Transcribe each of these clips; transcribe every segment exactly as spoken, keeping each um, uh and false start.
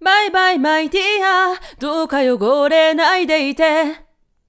バイバイマイディア、どうか汚れないでいて。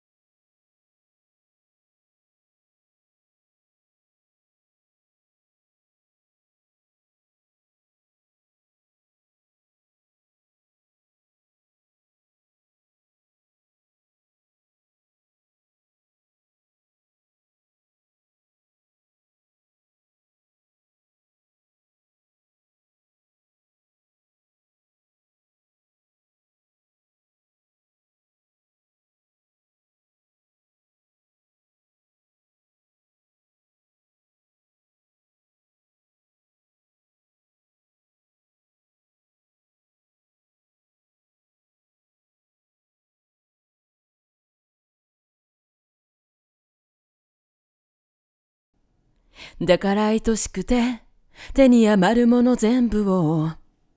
だから愛しくて手に余るもの全部を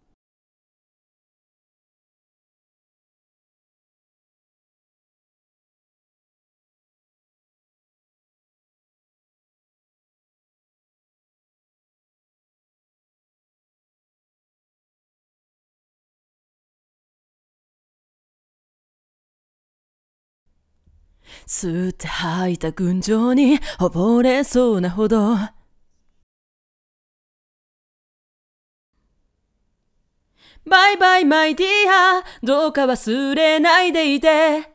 吸って吐いた群青に溺れそうなほど。バイバイマイディア、どうか忘れないでいて。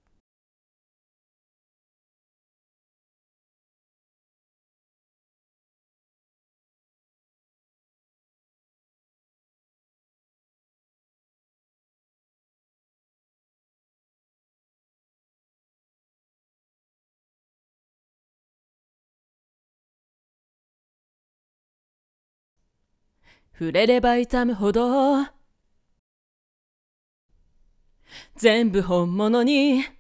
触れれば痛むほど全部本物に